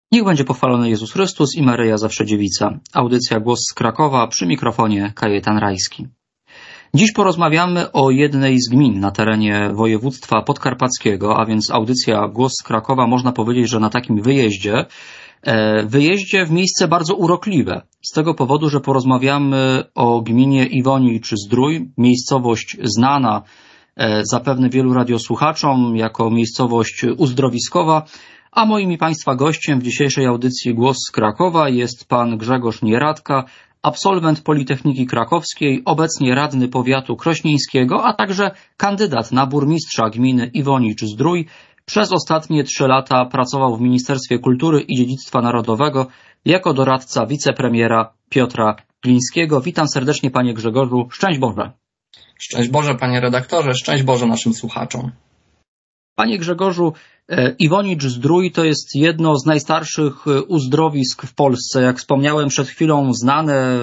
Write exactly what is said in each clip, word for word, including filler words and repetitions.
Niech będzie pochwalony Jezus Chrystus i Maryja Zawsze Dziewica. Audycja Głos z Krakowa, przy mikrofonie Kajetan Rajski. Dziś porozmawiamy o jednej z gmin na terenie województwa podkarpackiego, a więc audycja Głos z Krakowa można powiedzieć, że na takim wyjeździe, wyjeździe w miejsce bardzo urokliwe. Z tego powodu, że porozmawiamy o gminie Iwonicz-Zdrój, miejscowość znana zapewne wielu radiosłuchaczom jako miejscowość uzdrowiskowa, a moim i Państwa gościem w dzisiejszej audycji Głos z Krakowa jest pan Grzegorz Nieradka, absolwent Politechniki Krakowskiej, obecnie radny powiatu krośnieńskiego, a także kandydat na burmistrza gminy Iwonicz-Zdrój. Przez ostatnie trzy lata pracował w Ministerstwie Kultury i Dziedzictwa Narodowego jako doradca wicepremiera Piotra Glińskiego. Witam serdecznie, panie Grzegorzu. Szczęść Boże. Szczęść Boże, panie redaktorze. Szczęść Boże naszym słuchaczom. Panie Grzegorzu, Iwonicz-Zdrój to jest jedno z najstarszych uzdrowisk w Polsce. Jak wspomniałem przed chwilą, znane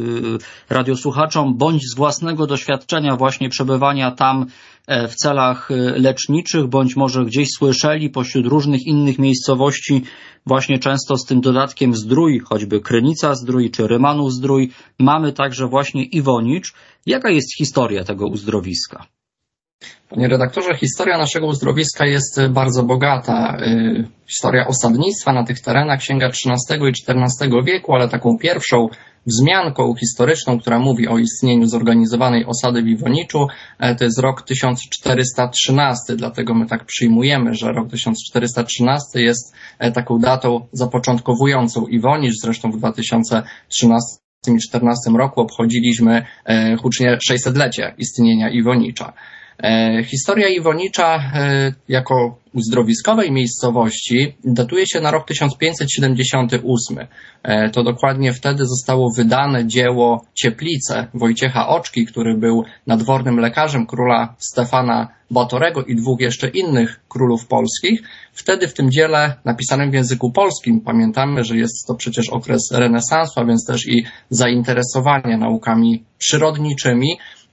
radiosłuchaczom, bądź z własnego doświadczenia właśnie przebywania tam w celach leczniczych, bądź może gdzieś słyszeli pośród różnych innych miejscowości, właśnie często z tym dodatkiem Zdrój, choćby Krynica-Zdrój czy Rymanów-Zdrój. Mamy także właśnie Iwonicz. Jaka jest historia tego uzdrowiska? Panie redaktorze, historia naszego uzdrowiska jest bardzo bogata. Historia osadnictwa na tych terenach sięga trzynastego i czternastego wieku, ale taką pierwszą wzmianką historyczną, która mówi o istnieniu zorganizowanej osady w Iwoniczu, to jest rok tysiąc czterysta trzynasty. Dlatego my tak przyjmujemy, że rok tysiąc czterysta trzynasty jest taką datą zapoczątkowującą Iwonicz. Zresztą w dwa tysiące trzynastym i dwa tysiące czternastym roku obchodziliśmy hucznie sześćsetlecie istnienia Iwonicza. Historia Iwonicza jako uzdrowiskowej miejscowości datuje się na rok tysiąc pięćset siedemdziesiąty ósmy. To dokładnie wtedy zostało wydane dzieło Cieplice Wojciecha Oczki, który był nadwornym lekarzem króla Stefana Batorego i dwóch jeszcze innych królów polskich. Wtedy w tym dziele napisanym w języku polskim, pamiętamy, że jest to przecież okres renesansu, a więc też i zainteresowania naukami przyrodniczymi,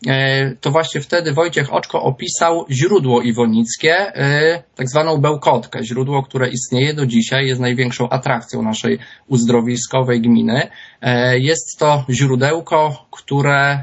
to właśnie wtedy Wojciech Oczko opisał źródło iwonickie, tak zwaną Bełkotkę. Źródło, które istnieje do dzisiaj, jest największą atrakcją naszej uzdrowiskowej gminy. Jest to źródełko, które,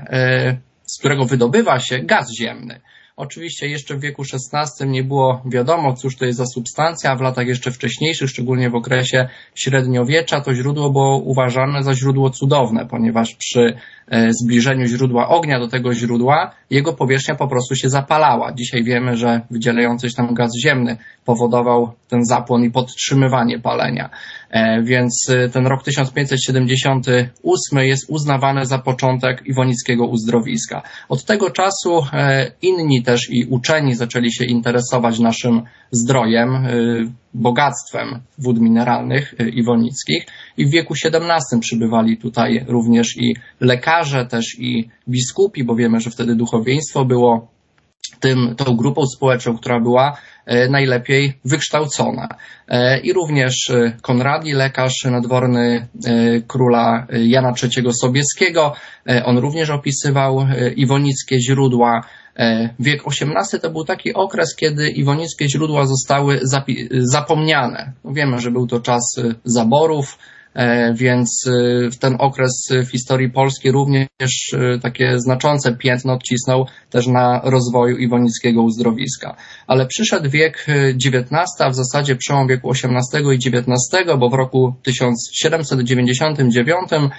z którego wydobywa się gaz ziemny. Oczywiście jeszcze w wieku szesnastym nie było wiadomo, cóż to jest za substancja, a w latach jeszcze wcześniejszych, szczególnie w okresie średniowiecza, to źródło było uważane za źródło cudowne, ponieważ przy zbliżeniu źródła ognia do tego źródła jego powierzchnia po prostu się zapalała. Dzisiaj wiemy, że wydzielający się tam gaz ziemny powodował ten zapłon i podtrzymywanie palenia. Więc ten rok tysiąc pięćset siedemdziesiąty ósmy jest uznawany za początek iwonickiego uzdrowiska. Od tego czasu inni też i uczeni zaczęli się interesować naszym zdrojem, bogactwem wód mineralnych iwonickich i w wieku siedemnastym przybywali tutaj również i lekarze, też i biskupi, bo wiemy, że wtedy duchowieństwo było tym, tą grupą społeczną, która była najlepiej wykształcona. I również Konradi, lekarz nadworny króla Jana trzeciego Sobieskiego, on również opisywał iwonickie źródła. Wiek osiemnasty to był taki okres, kiedy iwonickie źródła zostały zapomniane. Wiemy, że był to czas zaborów, więc w ten okres w historii Polski również takie znaczące piętno odcisnął też na rozwoju iwonickiego uzdrowiska. Ale przyszedł wiek dziewiętnasty, a w zasadzie przełom wieku osiemnastego i dziewiętnastego, bo w roku tysiąc siedemset dziewięćdziesiątym dziewiątym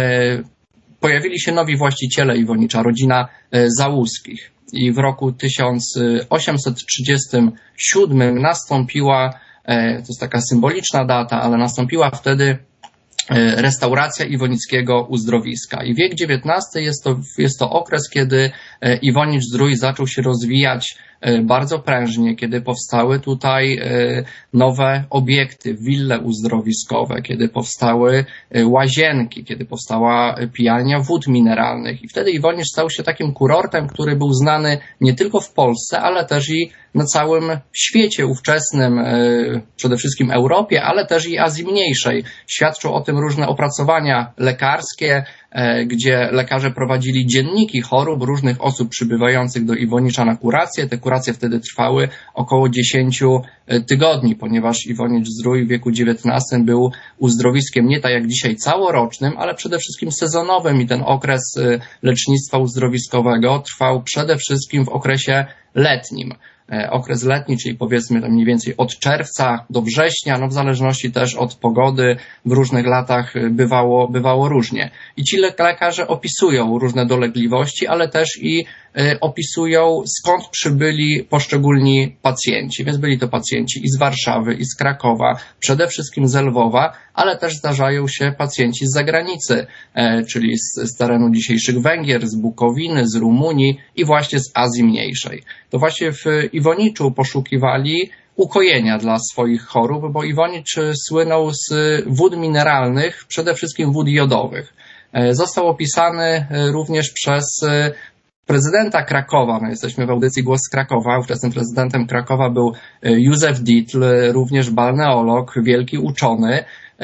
pojawili się nowi właściciele Iwonicza, rodzina Załuskich. I w roku tysiąc osiemset trzydziestym siódmym nastąpiła, to jest taka symboliczna data, ale nastąpiła wtedy restauracja iwonickiego uzdrowiska. I wiek dziewiętnasty jest to, jest to okres, kiedy Iwonicz-Zdrój zaczął się rozwijać bardzo prężnie, kiedy powstały tutaj nowe obiekty, wille uzdrowiskowe, kiedy powstały łazienki, kiedy powstała pijalnia wód mineralnych. I wtedy Iwonicz stał się takim kurortem, który był znany nie tylko w Polsce, ale też i na całym świecie ówczesnym, przede wszystkim Europie, ale też i Azji Mniejszej. Świadczą o tym różne opracowania lekarskie, gdzie lekarze prowadzili dzienniki chorób różnych osób przybywających do Iwonicza na kurację. Te kuracje wtedy trwały około dziesięć tygodni, ponieważ Iwonicz-Zdrój w wieku dziewiętnastym był uzdrowiskiem nie tak jak dzisiaj całorocznym, ale przede wszystkim sezonowym i ten okres lecznictwa uzdrowiskowego trwał przede wszystkim w okresie letnim. Okres letni, czyli powiedzmy tam mniej więcej od czerwca do września, no w zależności też od pogody, w różnych latach bywało, bywało różnie. I ci lekarze opisują różne dolegliwości, ale też i opisują, skąd przybyli poszczególni pacjenci. Więc byli to pacjenci i z Warszawy, i z Krakowa, przede wszystkim z Lwowa, ale też zdarzają się pacjenci z zagranicy, czyli z, z terenu dzisiejszych Węgier, z Bukowiny, z Rumunii i właśnie z Azji Mniejszej. To właśnie w Iwoniczu poszukiwali ukojenia dla swoich chorób, bo Iwonicz słynął z wód mineralnych, przede wszystkim wód jodowych. Został opisany również przez prezydenta Krakowa. No, jesteśmy w audycji Głos z Krakowa. Ówczesnym prezydentem Krakowa był Józef Dietl, również balneolog, wielki uczony,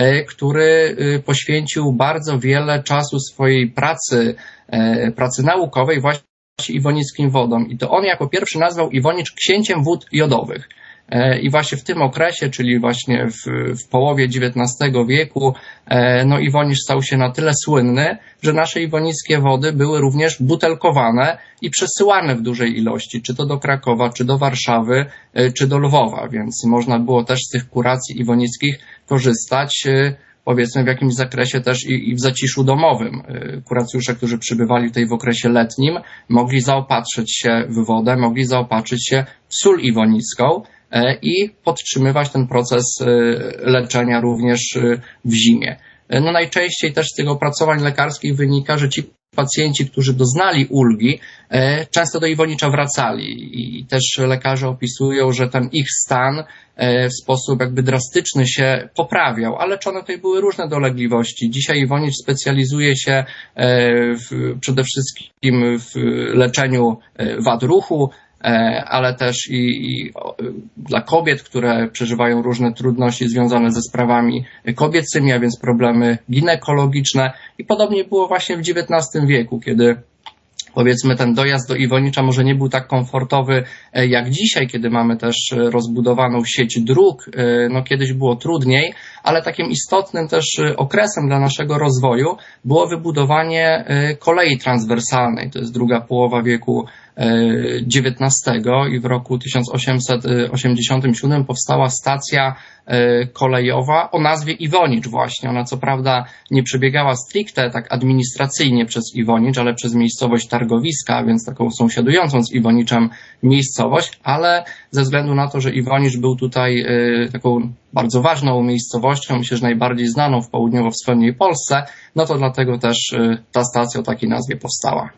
który poświęcił bardzo wiele czasu swojej pracy, pracy naukowej właśnie iwonickim wodom. I to on jako pierwszy nazwał Iwonicz księciem wód jodowych. I właśnie w tym okresie, czyli właśnie w, w połowie dziewiętnastego wieku, no Iwonicz stał się na tyle słynny, że nasze iwonickie wody były również butelkowane i przesyłane w dużej ilości, czy to do Krakowa, czy do Warszawy, czy do Lwowa, więc można było też z tych kuracji iwonickich korzystać, powiedzmy w jakimś zakresie też i, i w zaciszu domowym. Kuracjusze, którzy przybywali tutaj w okresie letnim, mogli zaopatrzyć się w wodę, mogli zaopatrzyć się w sól iwonicką i podtrzymywać ten proces leczenia również w zimie. No najczęściej też z tych opracowań lekarskich wynika, że ci pacjenci, którzy doznali ulgi, często do Iwonicza wracali i też lekarze opisują, że ten ich stan w sposób jakby drastyczny się poprawiał, ale leczone tutaj były różne dolegliwości. Dzisiaj Iwonicz specjalizuje się w, przede wszystkim w leczeniu wad ruchu, ale też i, i dla kobiet, które przeżywają różne trudności związane ze sprawami kobiecymi, a więc problemy ginekologiczne. I podobnie było właśnie w dziewiętnastym wieku, kiedy powiedzmy ten dojazd do Iwonicza może nie był tak komfortowy jak dzisiaj, kiedy mamy też rozbudowaną sieć dróg. No kiedyś było trudniej, ale takim istotnym też okresem dla naszego rozwoju było wybudowanie kolei transwersalnej. To jest druga połowa wieku dziewiętnastego i w roku tysiąc osiemset osiemdziesiątym siódmym powstała stacja kolejowa o nazwie Iwonicz właśnie. Ona co prawda nie przebiegała stricte tak administracyjnie przez Iwonicz, ale przez miejscowość Targowiska, więc taką sąsiadującą z Iwoniczem miejscowość, ale ze względu na to, że Iwonicz był tutaj taką bardzo ważną miejscowością, myślę, że najbardziej znaną w południowo-wschodniej Polsce, no to dlatego też ta stacja o takiej nazwie powstała.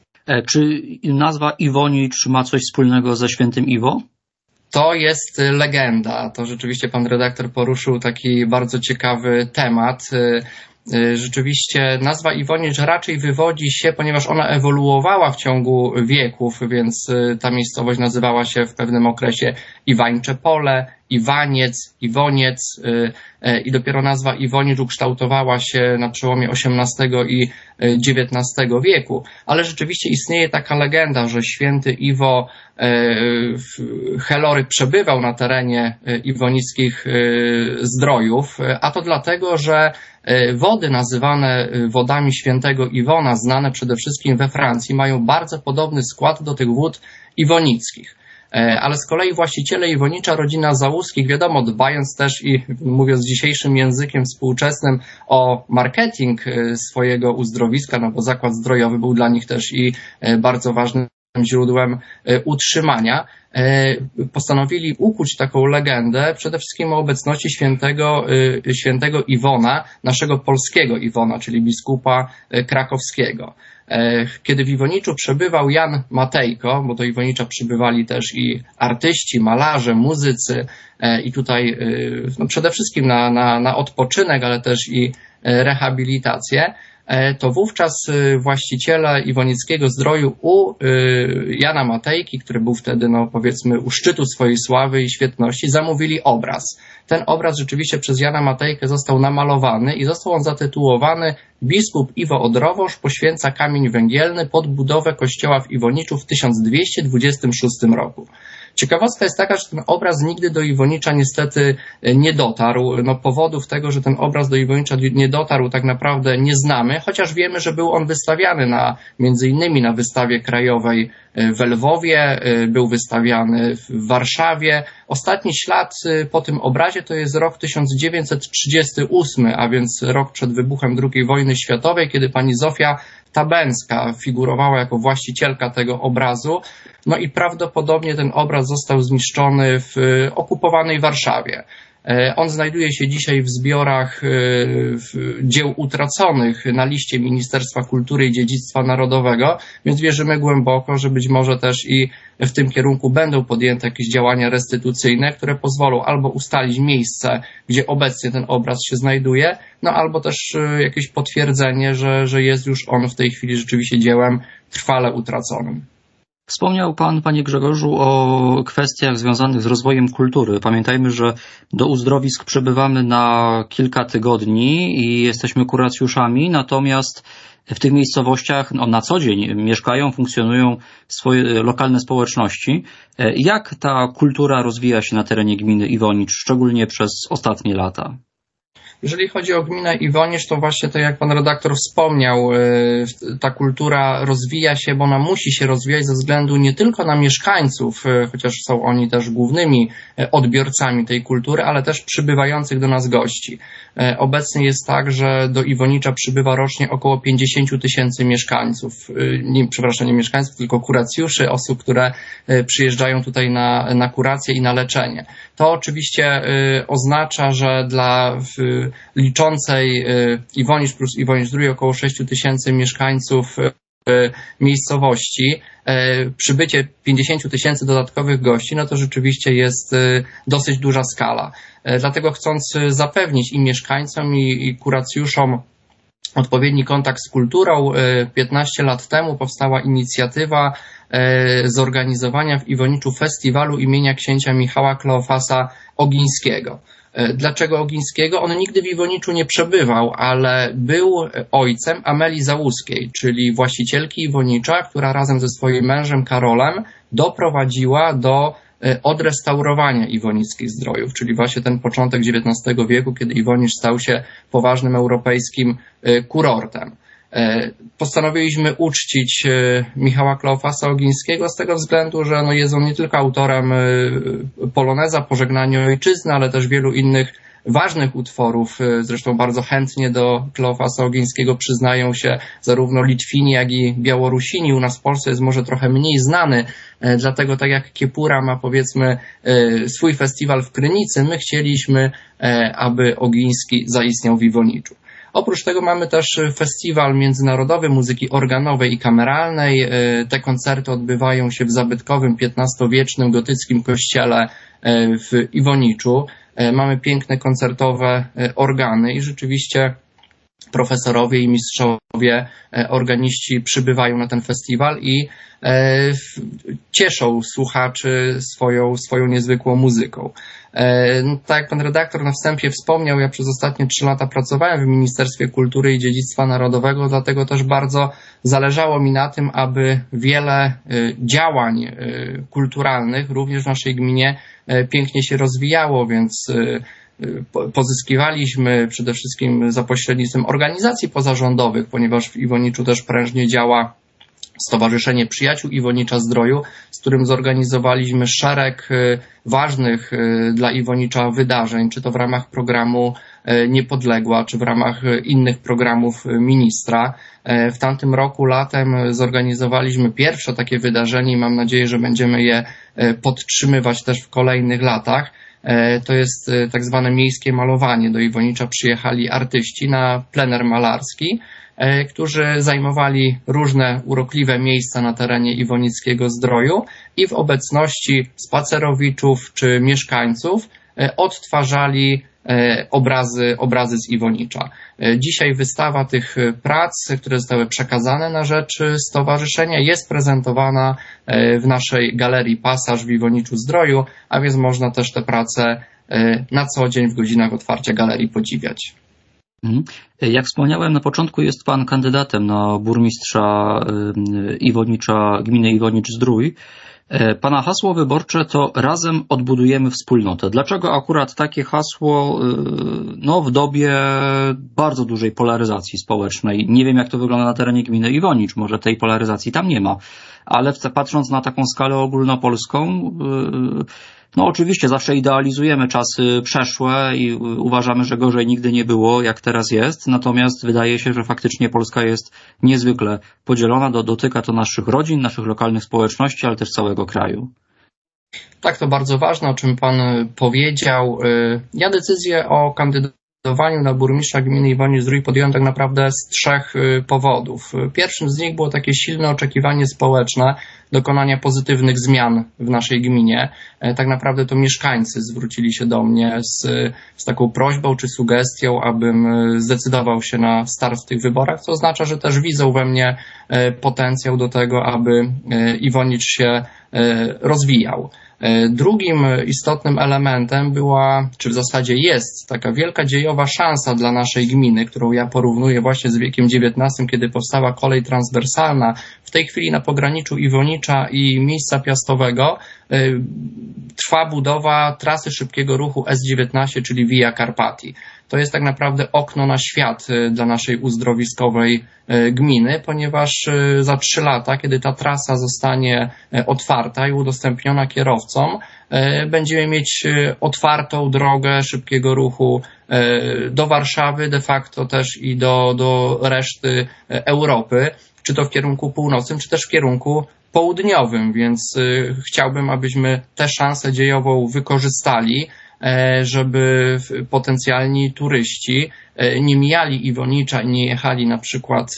Czy nazwa Iwonicz ma coś wspólnego ze świętym Iwo? To jest legenda. To rzeczywiście pan redaktor poruszył taki bardzo ciekawy temat. Rzeczywiście nazwa Iwonicz raczej wywodzi się, ponieważ ona ewoluowała w ciągu wieków, więc ta miejscowość nazywała się w pewnym okresie Iwańcze Pole, Iwaniec, Iwoniec i dopiero nazwa Iwonicz ukształtowała się na przełomie osiemnastego i dziewiętnastego wieku. Ale rzeczywiście istnieje taka legenda, że święty Iwo Helory przebywał na terenie iwonickich Zdrojów, a to dlatego, że wody nazywane wodami świętego Iwona, znane przede wszystkim we Francji, mają bardzo podobny skład do tych wód iwonickich. Ale z kolei właściciele Iwonicza, rodzina Załuskich, wiadomo, dbając też i mówiąc dzisiejszym językiem współczesnym o marketing swojego uzdrowiska, no bo zakład zdrojowy był dla nich też i bardzo ważnym źródłem utrzymania, postanowili ukuć taką legendę przede wszystkim o obecności świętego, świętego Iwona, naszego polskiego Iwona, czyli biskupa krakowskiego. Kiedy w Iwoniczu przebywał Jan Matejko, bo do Iwonicza przybywali też i artyści, malarze, muzycy i tutaj no przede wszystkim na, na, na odpoczynek, ale też i rehabilitację, to wówczas właściciele Iwonickiego Zdroju u Jana Matejki, który był wtedy, no powiedzmy, u szczytu swojej sławy i świetności, zamówili obraz. Ten obraz rzeczywiście przez Jana Matejkę został namalowany i został on zatytułowany Biskup Iwo Odrowosz poświęca kamień węgielny pod budowę kościoła w Iwoniczu w tysiąc dwieście dwudziestym szóstym roku. Ciekawostka jest taka, że ten obraz nigdy do Iwonicza niestety nie dotarł. No, powodów tego, że ten obraz do Iwonicza nie dotarł, tak naprawdę nie znamy, chociaż wiemy, że był on wystawiany na, między innymi na wystawie krajowej w Lwowie, był wystawiany w Warszawie. Ostatni ślad po tym obrazie to jest rok tysiąc dziewięćset trzydziesty ósmy, a więc rok przed wybuchem drugiej wojny światowej, kiedy pani Zofia Tabęcka figurowała jako właścicielka tego obrazu. No i prawdopodobnie ten obraz został zniszczony w okupowanej Warszawie. On znajduje się dzisiaj w zbiorach dzieł utraconych na liście Ministerstwa Kultury i Dziedzictwa Narodowego, więc wierzymy głęboko, że być może też i w tym kierunku będą podjęte jakieś działania restytucyjne, które pozwolą albo ustalić miejsce, gdzie obecnie ten obraz się znajduje, no albo też jakieś potwierdzenie, że, że jest już on w tej chwili rzeczywiście dziełem trwale utraconym. Wspomniał Pan, Panie Grzegorzu, o kwestiach związanych z rozwojem kultury. Pamiętajmy, że do uzdrowisk przybywamy na kilka tygodni i jesteśmy kuracjuszami, natomiast w tych miejscowościach no, na co dzień mieszkają, funkcjonują swoje lokalne społeczności. Jak ta kultura rozwija się na terenie gminy Iwonicz, szczególnie przez ostatnie lata? Jeżeli chodzi o gminę Iwonicz, to właśnie tak jak pan redaktor wspomniał, ta kultura rozwija się, bo ona musi się rozwijać ze względu nie tylko na mieszkańców, chociaż są oni też głównymi odbiorcami tej kultury, ale też przybywających do nas gości. Obecnie jest tak, że do Iwonicza przybywa rocznie około pięćdziesiąt tysięcy mieszkańców, nie, przepraszam, nie mieszkańców, tylko kuracjuszy, osób, które przyjeżdżają tutaj na, na kurację i na leczenie. To oczywiście oznacza, że dla liczącej Iwonicz plus Iwonicz drugi około sześć tysięcy mieszkańców miejscowości, przybycie pięćdziesiąt tysięcy dodatkowych gości, no to rzeczywiście jest dosyć duża skala. Dlatego chcąc zapewnić i mieszkańcom, i, i kuracjuszom odpowiedni kontakt z kulturą, piętnaście lat temu powstała inicjatywa zorganizowania w Iwoniczu festiwalu imienia księcia Michała Kleofasa Ogińskiego. Dlaczego Ogińskiego? On nigdy w Iwoniczu nie przebywał, ale był ojcem Amelii Załuskiej, czyli właścicielki Iwonicza, która razem ze swoim mężem Karolem doprowadziła do odrestaurowania Iwonickich Zdrojów, czyli właśnie ten początek dziewiętnastego wieku, kiedy Iwonicz stał się poważnym europejskim kurortem. Postanowiliśmy uczcić Michała Kleofasa Ogińskiego z tego względu, że no jest on nie tylko autorem Poloneza, Pożegnanie Ojczyzny, ale też wielu innych ważnych utworów. Zresztą bardzo chętnie do Kleofasa Ogińskiego przyznają się zarówno Litwini, jak i Białorusini. U nas w Polsce jest może trochę mniej znany, dlatego tak jak Kiepura ma powiedzmy swój festiwal w Krynicy, my chcieliśmy, aby Ogiński zaistniał w Iwoniczu. Oprócz tego mamy też festiwal międzynarodowy muzyki organowej i kameralnej. Te koncerty odbywają się w zabytkowym piętnastowiecznym gotyckim kościele w Iwoniczu. Mamy piękne koncertowe organy i rzeczywiście profesorowie i mistrzowie, organiści przybywają na ten festiwal i cieszą słuchaczy swoją, swoją niezwykłą muzyką. Tak jak pan redaktor na wstępie wspomniał, ja przez ostatnie trzy lata pracowałem w Ministerstwie Kultury i Dziedzictwa Narodowego, dlatego też bardzo zależało mi na tym, aby wiele działań kulturalnych również w naszej gminie pięknie się rozwijało, więc pozyskiwaliśmy przede wszystkim za pośrednictwem organizacji pozarządowych, ponieważ w Iwoniczu też prężnie działa Stowarzyszenie Przyjaciół Iwonicza Zdroju, z którym zorganizowaliśmy szereg ważnych dla Iwonicza wydarzeń, czy to w ramach programu Niepodległa, czy w ramach innych programów ministra. W tamtym roku latem zorganizowaliśmy pierwsze takie wydarzenie i mam nadzieję, że będziemy je podtrzymywać też w kolejnych latach. To jest tak zwane miejskie malowanie. Do Iwonicza przyjechali artyści na plener malarski, którzy zajmowali różne urokliwe miejsca na terenie Iwonickiego Zdroju i w obecności spacerowiczów czy mieszkańców odtwarzali obrazy, obrazy z Iwonicza. Dzisiaj wystawa tych prac, które zostały przekazane na rzecz stowarzyszenia, jest prezentowana w naszej galerii Pasaż w Iwoniczu-Zdroju, a więc można też te prace na co dzień w godzinach otwarcia galerii podziwiać. Jak wspomniałem na początku, jest pan kandydatem na burmistrza Iwonicza, gminy Iwonicz-Zdrój. Pana hasło wyborcze to razem odbudujemy wspólnotę. Dlaczego akurat takie hasło no, w dobie bardzo dużej polaryzacji społecznej? Nie wiem, jak to wygląda na terenie gminy Iwonicz, może tej polaryzacji tam nie ma, ale patrząc na taką skalę ogólnopolską, no oczywiście zawsze idealizujemy czasy przeszłe i uważamy, że gorzej nigdy nie było, jak teraz jest, natomiast wydaje się, że faktycznie Polska jest niezwykle podzielona, do, dotyka to naszych rodzin, naszych lokalnych społeczności, ale też całego kraju. Tak, to bardzo ważne, o czym pan powiedział. Ja decyzję o kandydowaniu na burmistrza gminy Iwonicz-Zdrój podjąłem tak naprawdę z trzech powodów. Pierwszym z nich było takie silne oczekiwanie społeczne dokonania pozytywnych zmian w naszej gminie. Tak naprawdę to mieszkańcy zwrócili się do mnie z, z taką prośbą czy sugestią, abym zdecydował się na start w tych wyborach, co oznacza, że też widzą we mnie potencjał do tego, aby Iwonicz się rozwijał. Drugim istotnym elementem była, czy w zasadzie jest, taka wielka dziejowa szansa dla naszej gminy, którą ja porównuję właśnie z wiekiem dziewiętnastym, kiedy powstała kolej transwersalna. W tej chwili na pograniczu Iwonicza i Miejsca Piastowego trwa budowa trasy szybkiego ruchu S dziewiętnaście, czyli Via Carpati. To jest tak naprawdę okno na świat dla naszej uzdrowiskowej gminy, ponieważ za trzy lata, kiedy ta trasa zostanie otwarta i udostępniona kierowcom, będziemy mieć otwartą drogę szybkiego ruchu do Warszawy, de facto też i do, do reszty Europy, czy to w kierunku północnym, czy też w kierunku południowym, więc chciałbym, abyśmy tę szansę dziejową wykorzystali, żeby potencjalni turyści nie mijali Iwonicza i nie jechali na przykład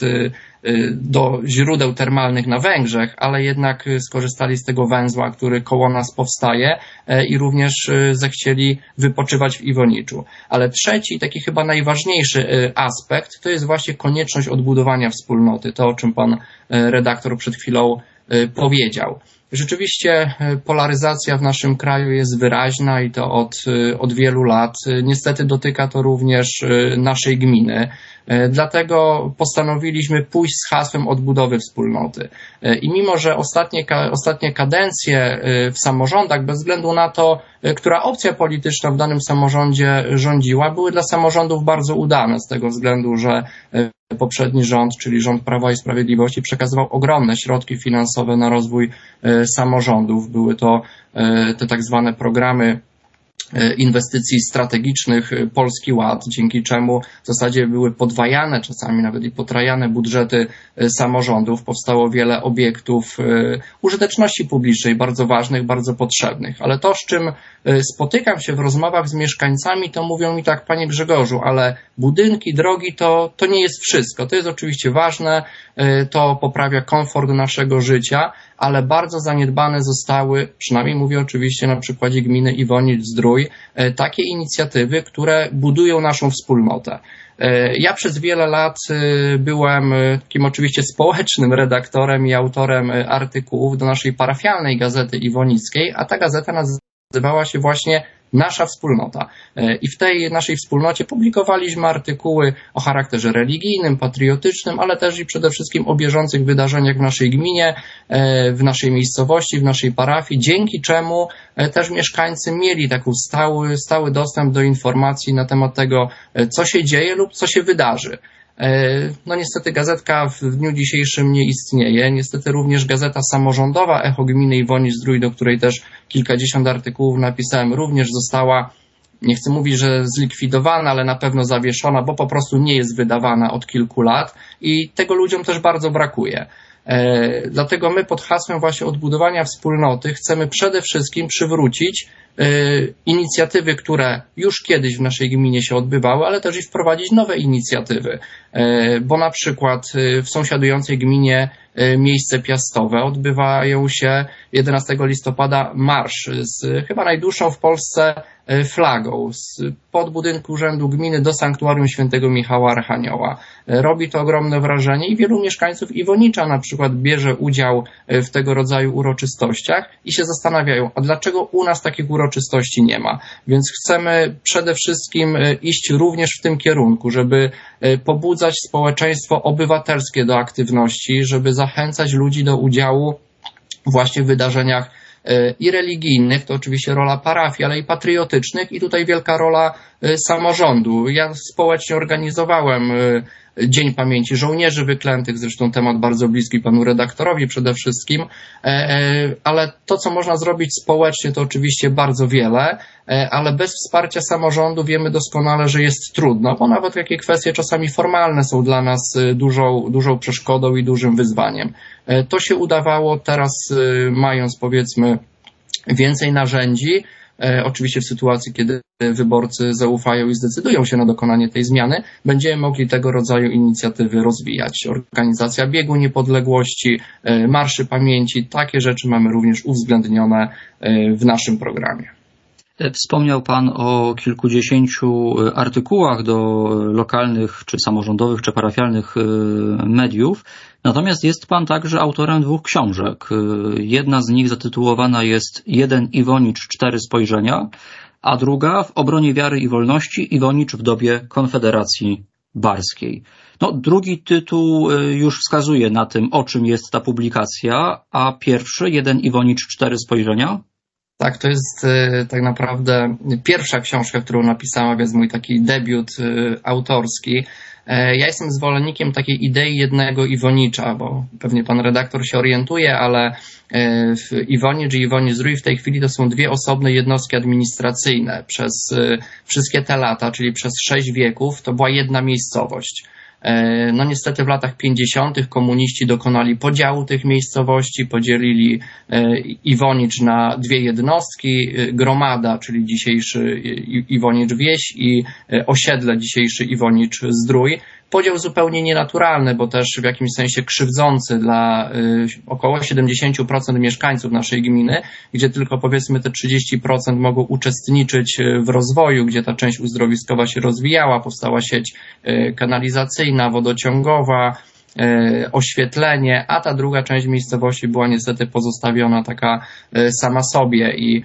do źródeł termalnych na Węgrzech, ale jednak skorzystali z tego węzła, który koło nas powstaje i również zechcieli wypoczywać w Iwoniczu. Ale trzeci, taki chyba najważniejszy aspekt, to jest właśnie konieczność odbudowania wspólnoty, to o czym pan redaktor przed chwilą powiedział. Rzeczywiście polaryzacja w naszym kraju jest wyraźna i to od, od wielu lat. Niestety dotyka to również naszej gminy. Dlatego postanowiliśmy pójść z hasłem odbudowy wspólnoty. I mimo, że ostatnie, ostatnie kadencje w samorządach, bez względu na to, która opcja polityczna w danym samorządzie rządziła, były dla samorządów bardzo udane z tego względu, że poprzedni rząd, czyli rząd Prawa i Sprawiedliwości, przekazywał ogromne środki finansowe na rozwój samorządów. Były to te tak zwane programy inwestycji strategicznych Polski Ład, dzięki czemu w zasadzie były podwajane, czasami nawet i potrajane budżety samorządów. Powstało wiele obiektów użyteczności publicznej, bardzo ważnych, bardzo potrzebnych. Ale to, z czym spotykam się w rozmowach z mieszkańcami, to mówią mi tak: panie Grzegorzu, ale budynki, drogi to, to nie jest wszystko. To jest oczywiście ważne, to poprawia komfort naszego życia, ale bardzo zaniedbane zostały, przynajmniej mówię oczywiście na przykładzie gminy Iwonicz-Zdrój, takie inicjatywy, które budują naszą wspólnotę. Ja przez wiele lat byłem takim oczywiście społecznym redaktorem i autorem artykułów do naszej parafialnej gazety iwonickiej, a ta gazeta nazywała się właśnie Nasza Wspólnota. I w tej naszej wspólnocie publikowaliśmy artykuły o charakterze religijnym, patriotycznym, ale też i przede wszystkim o bieżących wydarzeniach w naszej gminie, w naszej miejscowości, w naszej parafii, dzięki czemu też mieszkańcy mieli taki stały, stały dostęp do informacji na temat tego, co się dzieje lub co się wydarzy. No niestety gazetka w dniu dzisiejszym nie istnieje. Niestety również gazeta samorządowa Echo Gminy Iwonicz-Zdrój, do której też kilkadziesiąt artykułów napisałem, również została, nie chcę mówić, że zlikwidowana, ale na pewno zawieszona, bo po prostu nie jest wydawana od kilku lat i tego ludziom też bardzo brakuje. E, dlatego my pod hasłem właśnie odbudowania wspólnoty chcemy przede wszystkim przywrócić e, inicjatywy, które już kiedyś w naszej gminie się odbywały, ale też i wprowadzić nowe inicjatywy, e, bo na przykład w sąsiadującej gminie miejsce piastowe. Odbywają się jedenastego listopada marsz z chyba najdłuższą w Polsce flagą pod budynku Urzędu Gminy do Sanktuarium Świętego Michała Archanioła. Robi to ogromne wrażenie i wielu mieszkańców Iwonicza na przykład bierze udział w tego rodzaju uroczystościach i się zastanawiają, a dlaczego u nas takich uroczystości nie ma. Więc chcemy przede wszystkim iść również w tym kierunku, żeby pobudzać społeczeństwo obywatelskie do aktywności, żeby zachęcać ludzi do udziału właśnie w wydarzeniach i religijnych, to oczywiście rola parafii, ale i patriotycznych i tutaj wielka rola samorządu. Ja społecznie organizowałem Dzień Pamięci Żołnierzy Wyklętych, zresztą temat bardzo bliski panu redaktorowi przede wszystkim, ale to, co można zrobić społecznie, to oczywiście bardzo wiele, ale bez wsparcia samorządu wiemy doskonale, że jest trudno, bo nawet takie kwestie czasami formalne są dla nas dużą, dużą przeszkodą i dużym wyzwaniem. To się udawało, teraz mając powiedzmy więcej narzędzi, oczywiście w sytuacji, kiedy wyborcy zaufają i zdecydują się na dokonanie tej zmiany, będziemy mogli tego rodzaju inicjatywy rozwijać. Organizacja Biegu Niepodległości, Marszy Pamięci, takie rzeczy mamy również uwzględnione w naszym programie. Wspomniał Pan o kilkudziesięciu artykułach do lokalnych, czy samorządowych, czy parafialnych mediów. Natomiast jest Pan także autorem dwóch książek. Jedna z nich zatytułowana jest Jeden Iwonicz, cztery spojrzenia, a druga W obronie wiary i wolności Iwonicz w dobie Konfederacji Barskiej. No, drugi tytuł już wskazuje na tym, o czym jest ta publikacja, a pierwszy, Jeden Iwonicz, cztery spojrzenia? Tak, to jest tak naprawdę pierwsza książka, którą napisałem, więc mój taki debiut autorski. Ja jestem zwolennikiem takiej idei jednego Iwonicza, bo pewnie pan redaktor się orientuje, ale Iwonicz i Iwonicz-Zdrój w tej chwili to są dwie osobne jednostki administracyjne. Przez wszystkie te lata, czyli przez sześć wieków, to była jedna miejscowość. No niestety w latach pięćdziesiątych komuniści dokonali podziału tych miejscowości, podzielili Iwonicz na dwie jednostki, Gromada, czyli dzisiejszy Iwonicz-Wieś i osiedle, dzisiejszy Iwonicz-Zdrój. Podział zupełnie nienaturalny, bo też w jakimś sensie krzywdzący dla około siedemdziesiąt procent mieszkańców naszej gminy, gdzie tylko powiedzmy te trzydzieści procent mogą uczestniczyć w rozwoju, gdzie ta część uzdrowiskowa się rozwijała, powstała sieć kanalizacyjna, wodociągowa, oświetlenie, a ta druga część miejscowości była niestety pozostawiona taka sama sobie i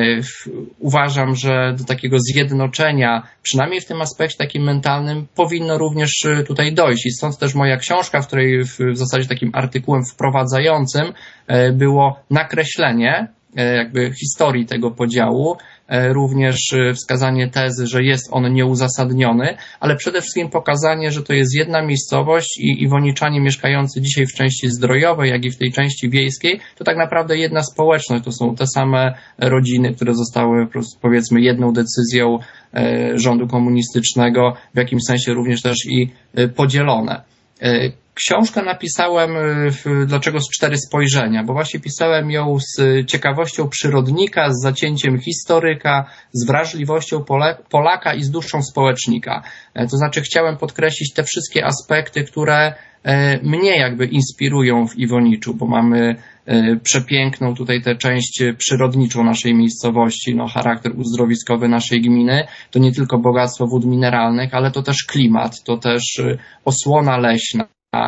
uważam, że do takiego zjednoczenia, przynajmniej w tym aspekcie takim mentalnym, powinno również tutaj dojść. I stąd też moja książka, w której w zasadzie takim artykułem wprowadzającym było nakreślenie jakby historii tego podziału, również wskazanie tezy, że jest on nieuzasadniony, ale przede wszystkim pokazanie, że to jest jedna miejscowość i Iwoniczanie mieszkający dzisiaj w części zdrojowej, jak i w tej części wiejskiej, to tak naprawdę jedna społeczność, to są te same rodziny, które zostały powiedzmy jedną decyzją rządu komunistycznego w jakimś sensie również też i podzielone. Książkę napisałem dlaczego z cztery spojrzenia, bo właśnie pisałem ją z ciekawością przyrodnika, z zacięciem historyka, z wrażliwością Polaka i z duszą społecznika. To znaczy chciałem podkreślić te wszystkie aspekty, które mnie jakby inspirują w Iwoniczu, bo mamy przepiękną tutaj tę część przyrodniczą naszej miejscowości, no charakter uzdrowiskowy naszej gminy, to nie tylko bogactwo wód mineralnych, ale to też klimat, to też osłona leśna,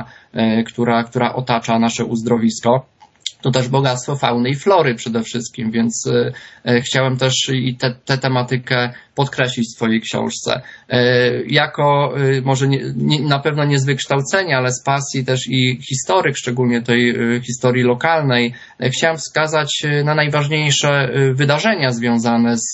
która, która otacza nasze uzdrowisko. To też bogactwo fauny i flory przede wszystkim, więc e, chciałem też i tę tematykę podkreślić w swojej książce. E, jako e, może nie, nie, na pewno nie z wykształcenia, ale z pasji też i historyk, szczególnie tej e, historii lokalnej, e, chciałem wskazać na najważniejsze wydarzenia związane z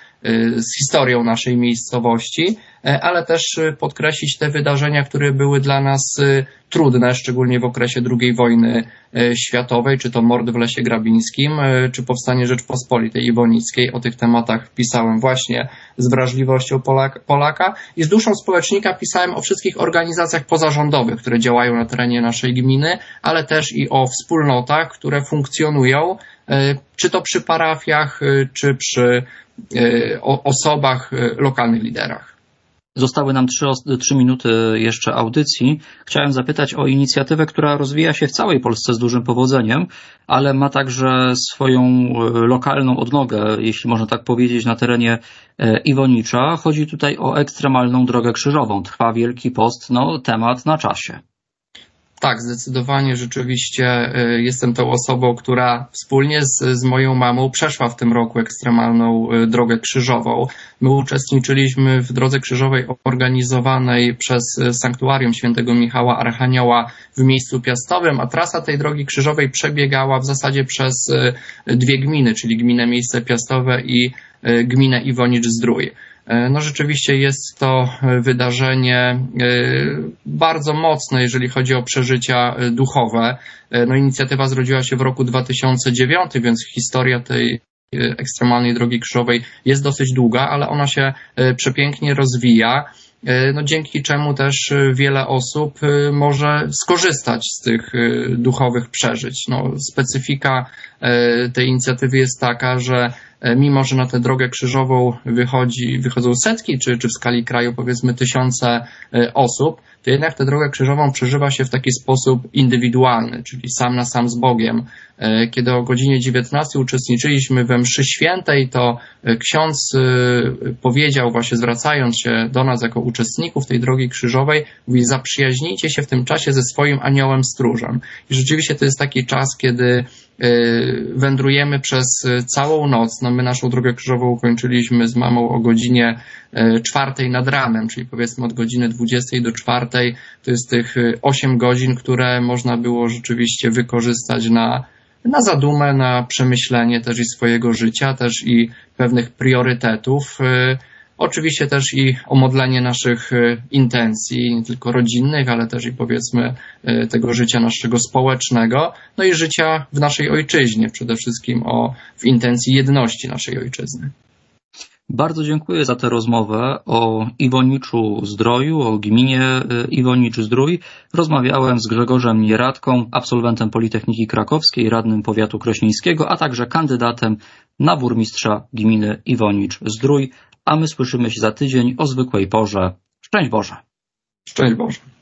z historią naszej miejscowości, ale też podkreślić te wydarzenia, które były dla nas trudne, szczególnie w okresie drugiej wojny światowej, czy to mord w Lesie Grabińskim, czy powstanie Rzeczpospolitej Iwonickiej. O tych tematach pisałem właśnie z wrażliwością Polak, Polaka i z duszą społecznika pisałem o wszystkich organizacjach pozarządowych, które działają na terenie naszej gminy, ale też i o wspólnotach, które funkcjonują, czy to przy parafiach, czy przy osobach, lokalnych liderach. Zostały nam trzy, trzy minuty jeszcze audycji. Chciałem zapytać o inicjatywę, która rozwija się w całej Polsce z dużym powodzeniem, ale ma także swoją lokalną odnogę, jeśli można tak powiedzieć, na terenie Iwonicza. Chodzi tutaj o ekstremalną drogę krzyżową. Trwa Wielki Post, no temat na czasie. Tak, zdecydowanie rzeczywiście jestem tą osobą, która wspólnie z, z moją mamą przeszła w tym roku ekstremalną drogę krzyżową. My uczestniczyliśmy w drodze krzyżowej organizowanej przez Sanktuarium Świętego Michała Archanioła w miejscu Piastowym, a trasa tej drogi krzyżowej przebiegała w zasadzie przez dwie gminy, czyli gminę Miejsce Piastowe i gminę Iwonicz-Zdrój. No rzeczywiście jest to wydarzenie bardzo mocne, jeżeli chodzi o przeżycia duchowe. No inicjatywa zrodziła się w roku dwa tysiące dziewiątym, więc historia tej ekstremalnej drogi krzyżowej jest dosyć długa, ale ona się przepięknie rozwija. No dzięki czemu też wiele osób może skorzystać z tych duchowych przeżyć. No, specyfika tej inicjatywy jest taka, że mimo że na tę drogę krzyżową wychodzi, wychodzą setki, czy, czy w skali kraju powiedzmy tysiące osób, to jednak tę drogę krzyżową przeżywa się w taki sposób indywidualny, czyli sam na sam z Bogiem. Kiedy o godzinie dziewiętnastej uczestniczyliśmy we mszy świętej, to ksiądz powiedział, właśnie zwracając się do nas jako uczestników tej drogi krzyżowej, mówi: zaprzyjaźnijcie się w tym czasie ze swoim aniołem stróżem. I rzeczywiście to jest taki czas, kiedy wędrujemy przez całą noc. No my naszą drogę krzyżową ukończyliśmy z mamą o godzinie czwartej nad ranem, czyli powiedzmy od godziny dwudziestej do czwartej. To jest tych osiem godzin, które można było rzeczywiście wykorzystać na, na zadumę, na przemyślenie też i swojego życia, też i pewnych priorytetów. Oczywiście też i o modlenie naszych intencji, nie tylko rodzinnych, ale też i powiedzmy tego życia naszego społecznego, no i życia w naszej ojczyźnie, przede wszystkim o, w intencji jedności naszej ojczyzny. Bardzo dziękuję za tę rozmowę o Iwoniczu-Zdroju, o gminie Iwonicz-Zdrój. Rozmawiałem z Grzegorzem Nieradką, absolwentem Politechniki Krakowskiej, radnym powiatu krośnieńskiego, a także kandydatem na burmistrza gminy Iwonicz-Zdrój. A my słyszymy się za tydzień o zwykłej porze. Szczęść Boże. Szczęść Boże.